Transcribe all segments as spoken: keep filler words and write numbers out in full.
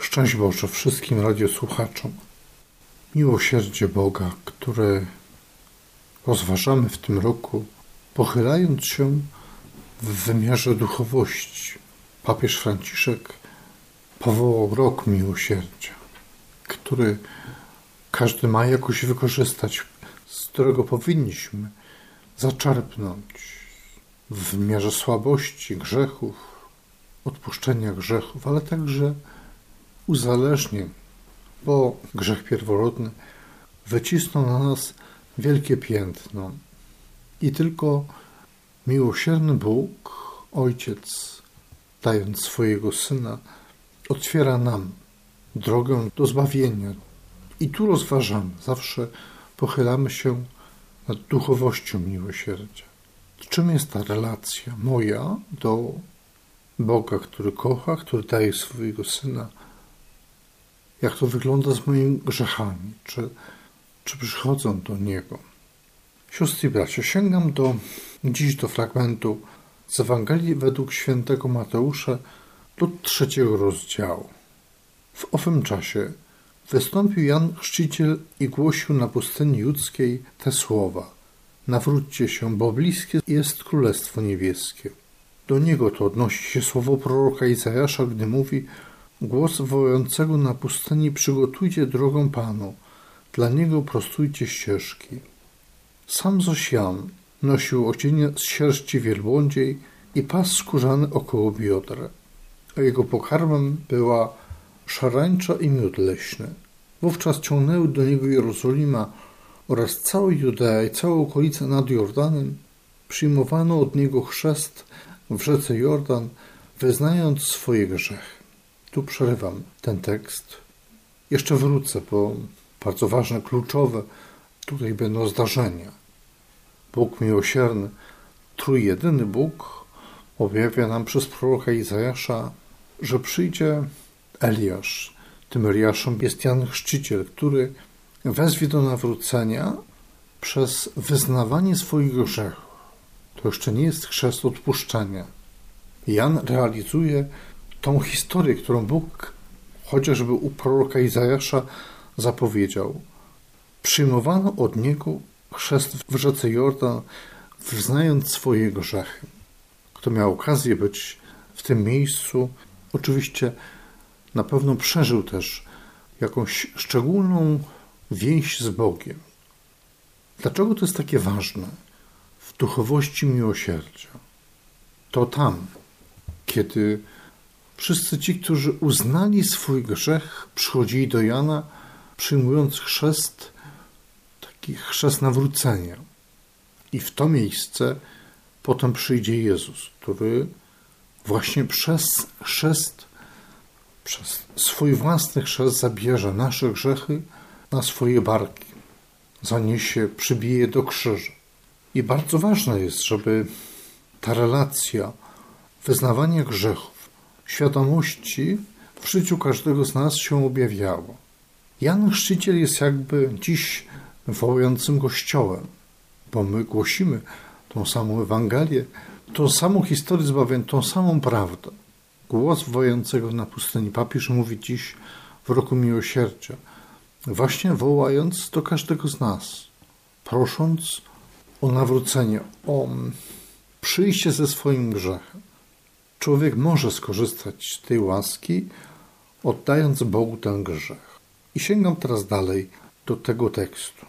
Szczęść Boże wszystkim radiosłuchaczom. Miłosierdzie Boga, które rozważamy w tym roku, pochylając się w wymiarze duchowości. Papież Franciszek powołał rok miłosierdzia, który każdy ma jakoś wykorzystać, z którego powinniśmy zaczerpnąć w wymiarze słabości, grzechów, odpuszczenia grzechów, ale także uzależnień, bo grzech pierworodny wycisnął na nas wielkie piętno i tylko miłosierny Bóg, Ojciec, dając swojego Syna, otwiera nam drogę do zbawienia. I tu rozważamy, zawsze pochylamy się nad duchowością miłosierdzia. Czym jest ta relacja moja do Boga, który kocha, który daje swojego Syna? Jak to wygląda z moimi grzechami? Czy, czy przychodzą do Niego? Siostry i bracia, sięgam do, dziś do fragmentu z Ewangelii według świętego Mateusza do trzeciego rozdziału. W owym czasie wystąpił Jan Chrzciciel i głosił na pustyni judzkiej te słowa: nawróćcie się, bo bliskie jest Królestwo Niebieskie. Do niego to odnosi się słowo proroka Izajasza, gdy mówi: głos wołającego na pustyni, przygotujcie drogę Panu, dla Niego prostujcie ścieżki. Sam zaś Jan nosił odzienie z sierści wielbłądziej i pas skórzany około biodra, a jego pokarmem była szarańcza i miód leśny. Wówczas ciągnęły do niego Jerozolima oraz cała Judea i cała okolica nad Jordanem. Przyjmowano od niego chrzest w rzece Jordan, wyznając swoje grzechy. Tu przerywam ten tekst. Jeszcze wrócę, bo bardzo ważne, kluczowe tutaj będą zdarzenia. Bóg miłosierny, trójjedyny Bóg, objawia nam przez proroka Izajasza, że przyjdzie Eliasz. Tym Eliaszem jest Jan Chrzciciel, który wezwie do nawrócenia przez wyznawanie swoich grzechów. To jeszcze nie jest chrzest odpuszczenia. Jan realizuje tą historię, którą Bóg chociażby u proroka Izajasza zapowiedział. Przyjmowano od niego chrzest w rzece Jordan, wyznając swoje grzechy. Kto miał okazję być w tym miejscu, oczywiście na pewno przeżył też jakąś szczególną więź z Bogiem. Dlaczego to jest takie ważne w duchowości miłosierdzia? To tam, kiedy wszyscy ci, którzy uznali swój grzech, przychodzili do Jana, przyjmując chrzest, taki chrzest nawrócenia. I w to miejsce potem przyjdzie Jezus, który właśnie przez chrzest, przez swój własny chrzest zabierze nasze grzechy na swoje barki, zaniesie, przybije do krzyża. I bardzo ważne jest, żeby ta relacja wyznawania grzechów, świadomości w życiu każdego z nas się objawiała. Jan Chrzciciel jest jakby dziś wołającym Kościołem, bo my głosimy tą samą Ewangelię, tą samą historię zbawienia, tą samą prawdę. Głos wołającego na pustyni. Papież mówi dziś w roku miłosierdzia, właśnie wołając do każdego z nas, prosząc o nawrócenie, o przyjście ze swoim grzechem. Człowiek może skorzystać z tej łaski, oddając Bogu ten grzech. I sięgam teraz dalej do tego tekstu.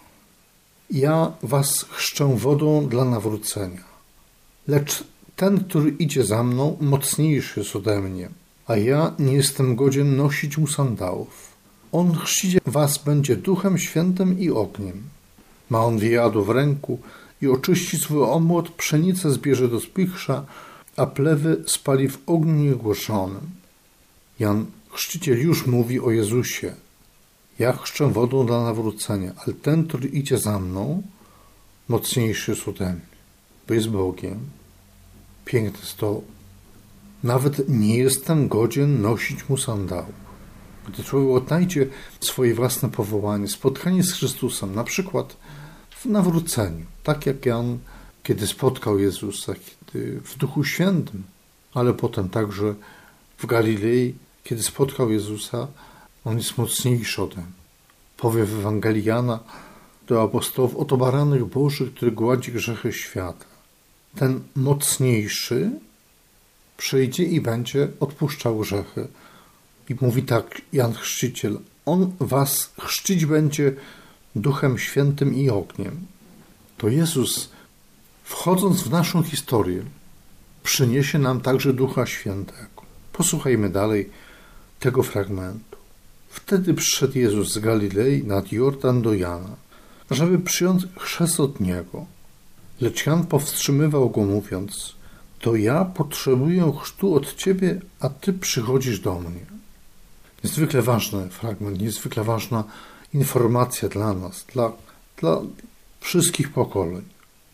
Ja was chrzczę wodą dla nawrócenia, lecz ten, który idzie za mną, mocniejszy jest ode mnie, a ja nie jestem godzien nosić mu sandałów. On chrzcić was będzie Duchem Świętym i ogniem. Ma on wyjadu w ręku i oczyści swój omłot, pszenicę zbierze do spichrza, a plewy spali w ogniu niegłoszonym. Jan Chrzciciel już mówi o Jezusie. Ja chrzczę wodą dla nawrócenia, ale ten, który idzie za mną, mocniejszy jest ode mnie, bo jest Bogiem. Piękne jest to. Nawet nie jestem godzien nosić mu sandałów. Gdy człowiek odnajdzie swoje własne powołanie, spotkanie z Chrystusem, na przykład w nawróceniu, tak jak Jan, kiedy spotkał Jezusa, kiedy w Duchu Świętym, ale potem także w Galilei, kiedy spotkał Jezusa On jest mocniejszy ode mnie. Powie w Ewangelii Jana do apostołów: oto baranek Boży, który gładzi grzechy świata. Ten mocniejszy przyjdzie i będzie odpuszczał grzechy. I mówi tak Jan Chrzciciel: on was chrzcić będzie Duchem Świętym i ogniem. To Jezus, wchodząc w naszą historię, przyniesie nam także Ducha Świętego. Posłuchajmy dalej tego fragmentu. Wtedy przyszedł Jezus z Galilei nad Jordan do Jana, żeby przyjąć chrzest od Niego. Lecz Jan powstrzymywał go, mówiąc: to ja potrzebuję chrztu od Ciebie, a Ty przychodzisz do mnie. Niezwykle ważny fragment, niezwykle ważna informacja dla nas, dla, dla wszystkich pokoleń.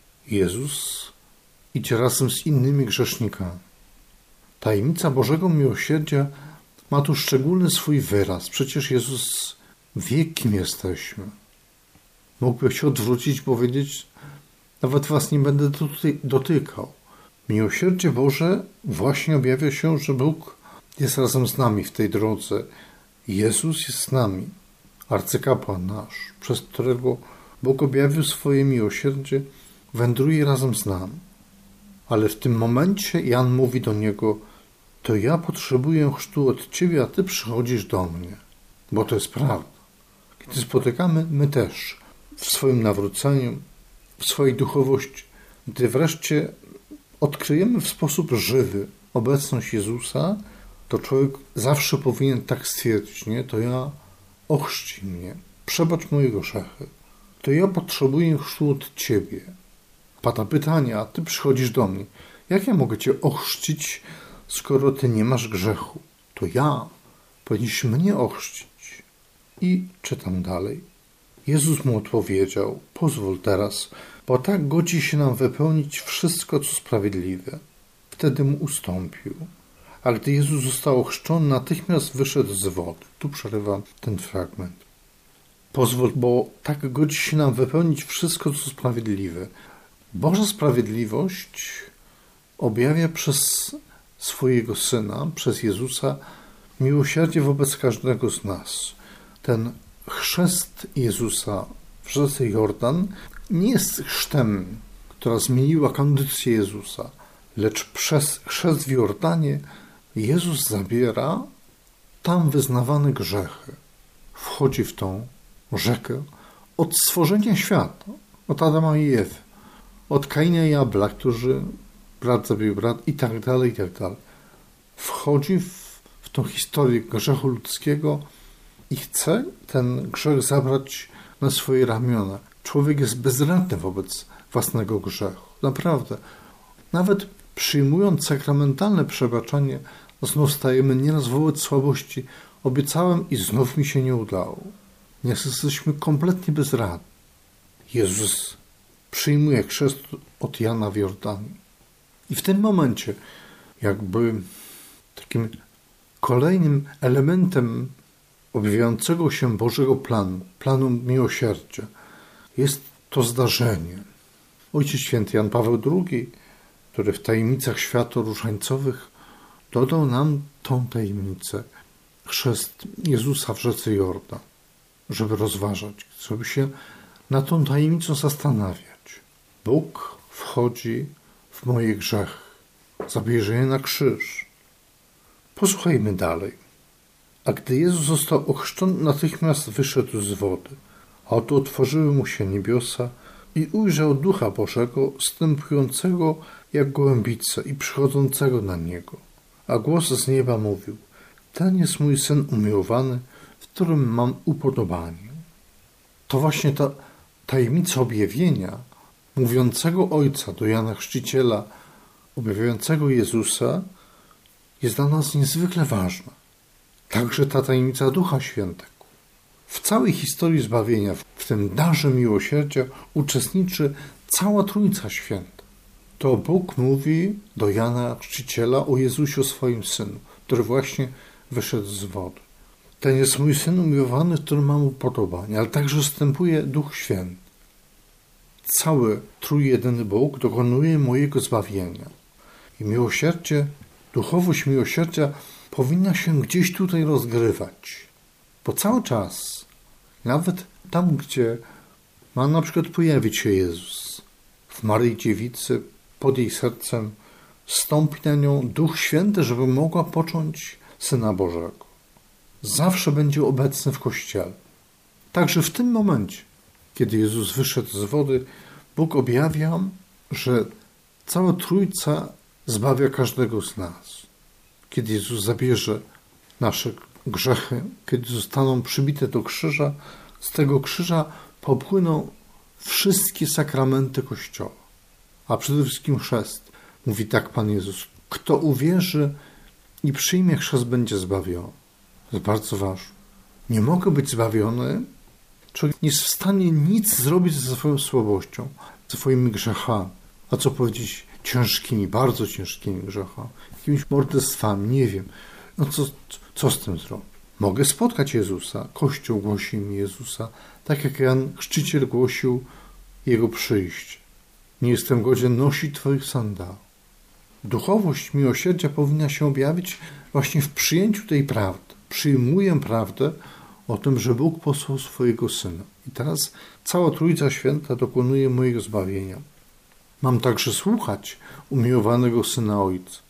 Jezus idzie razem z innymi grzesznikami. Tajemnica Bożego Miłosierdzia ma tu szczególny swój wyraz. Przecież Jezus wie, kim jesteśmy. Mógłby się odwrócić i powiedzieć: nawet was nie będę tutaj dotykał. Miłosierdzie Boże właśnie objawia się, że Bóg jest razem z nami w tej drodze. Jezus jest z nami, arcykapłan nasz, przez którego Bóg objawił swoje miłosierdzie, wędruje razem z nami. Ale w tym momencie Jan mówi do niego: to ja potrzebuję chrztu od Ciebie, a Ty przychodzisz do mnie. Bo to jest prawda. Kiedy spotykamy my też w swoim nawróceniu, w swojej duchowości, gdy wreszcie odkryjemy w sposób żywy obecność Jezusa, to człowiek zawsze powinien tak stwierdzić: nie, to ja, ochrzcij mnie, przebacz moje grzechy. To ja potrzebuję chrztu od Ciebie. Pada pytanie: a Ty przychodzisz do mnie. Jak ja mogę Cię ochrzcić, skoro Ty nie masz grzechu? To ja powinieneś mnie ochrzcić. I czytam dalej. Jezus mu odpowiedział: pozwól teraz, bo tak godzi się nam wypełnić wszystko, co sprawiedliwe. Wtedy mu ustąpił. Ale gdy Jezus został ochrzczony, natychmiast wyszedł z wody. Tu przerywa ten fragment. Pozwól, bo tak godzi się nam wypełnić wszystko, co sprawiedliwe. Boża sprawiedliwość objawia przez swojego Syna, przez Jezusa, miłosierdzie wobec każdego z nas. Ten chrzest Jezusa w rzece Jordan nie jest chrztem, która zmieniła kondycję Jezusa, lecz przez chrzest w Jordanie Jezus zabiera tam wyznawane grzechy. Wchodzi w tą rzekę od stworzenia świata, od Adama i Ewy, od Kaina i Abla, którzy brat zabił brat i tak dalej, i tak dalej. Wchodzi w, w tą historię grzechu ludzkiego i chce ten grzech zabrać na swoje ramiona. Człowiek jest bezradny wobec własnego grzechu. Naprawdę. Nawet przyjmując sakramentalne przebaczenie, znów stajemy nieraz wobec słabości. Obiecałem i znów mi się nie udało. Nieraz jesteśmy kompletnie bezradni. Jezus przyjmuje chrzest od Jana w Jordanii. I w tym momencie jakby takim kolejnym elementem objawiającego się Bożego planu, planu miłosierdzia, jest to zdarzenie. Ojciec Święty Jan Paweł drugi, który w tajemnicach światoróżańcowych dodał nam tą tajemnicę, chrzest Jezusa w rzece Jordan, żeby rozważać, żeby się nad tą tajemnicą zastanawiać. Bóg wchodzi w moje grzechy, zabierze je na krzyż. Posłuchajmy dalej. A gdy Jezus został ochrzczony, natychmiast wyszedł z wody. A oto otworzyły mu się niebiosa i ujrzał Ducha Bożego, zstępującego jak gołębica i przychodzącego na Niego. A głos z nieba mówił: ten jest mój Syn umiłowany, w którym mam upodobanie. To właśnie ta tajemnica objawienia, mówiącego Ojca do Jana Chrzciciela, objawiającego Jezusa, jest dla nas niezwykle ważna. Także ta tajemnica Ducha Świętego. W całej historii zbawienia, w tym darze miłosierdzia uczestniczy cała Trójca Święta. To Bóg mówi do Jana Chrzciciela o Jezusie, o swoim Synu, który właśnie wyszedł z wody. Ten jest mój Syn umiłowany, w którym mam upodobanie, ale także wstępuje Duch Święty. Cały trójjedyny Bóg dokonuje mojego zbawienia. I miłosierdzie, duchowość miłosierdzia powinna się gdzieś tutaj rozgrywać. Bo cały czas, nawet tam, gdzie ma na przykład pojawić się Jezus, w Maryi Dziewicy, pod jej sercem, stąpi na nią Duch Święty, żeby mogła począć Syna Bożego. Zawsze będzie obecny w Kościele. Także w tym momencie, kiedy Jezus wyszedł z wody, Bóg objawia, że cała Trójca zbawia każdego z nas. Kiedy Jezus zabierze nasze grzechy, kiedy zostaną przybite do krzyża, z tego krzyża popłyną wszystkie sakramenty Kościoła, a przede wszystkim chrzest. Mówi tak Pan Jezus: kto uwierzy i przyjmie chrzest, będzie zbawiony. To jest bardzo ważne. Nie mogę być zbawiony, człowiek nie jest w stanie nic zrobić ze swoją słabością, ze swoimi grzechami. A co powiedzieć? Ciężkimi, bardzo ciężkimi grzechami, jakimiś morderstwami, nie wiem. No co, co z tym zrobić? Mogę spotkać Jezusa, Kościół głosi mi Jezusa, tak jak Jan Chrzciciel głosił Jego przyjście. Nie jestem godzien nosić Twoich sandałów. Duchowość miłosierdzia powinna się objawić właśnie w przyjęciu tej prawdy. Przyjmuję prawdę o tym, że Bóg posłał swojego Syna. I teraz cała Trójca Święta dokonuje mojego zbawienia. Mam także słuchać umiłowanego Syna Ojca.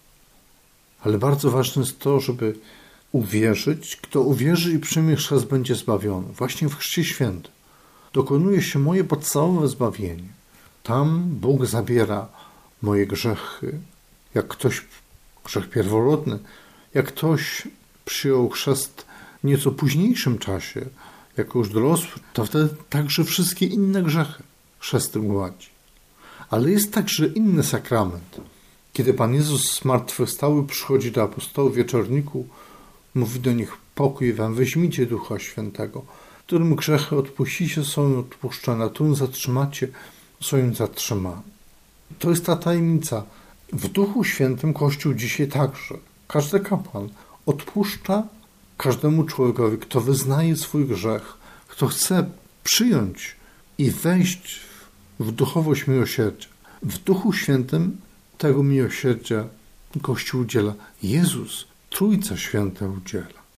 Ale bardzo ważne jest to, żeby uwierzyć. Kto uwierzy i przyjmie chrzest, będzie zbawiony. Właśnie w Chrzcie Świętym dokonuje się moje podstawowe zbawienie. Tam Bóg zabiera moje grzechy. Jak ktoś, grzech pierworodny, jak ktoś przyjął chrzest w nieco późniejszym czasie, jako już dorosły, to wtedy także wszystkie inne grzechy chrzestem gładzi. Ale jest także inny sakrament. Kiedy Pan Jezus zmartwychwstały przychodzi do apostołów w wieczorniku, mówi do nich: pokój wam, weźmijcie Ducha Świętego, którym grzechy odpuścicie, są im odpuszczone, którym zatrzymacie, są im zatrzymane. To jest ta tajemnica. W Duchu Świętym Kościół dzisiaj także, każdy kapłan odpuszcza każdemu człowiekowi, kto wyznaje swój grzech, kto chce przyjąć i wejść w duchowość miłosierdzia. W Duchu Świętym tego miłosierdzia Kościół udziela. Jezus, Trójca Święta udziela.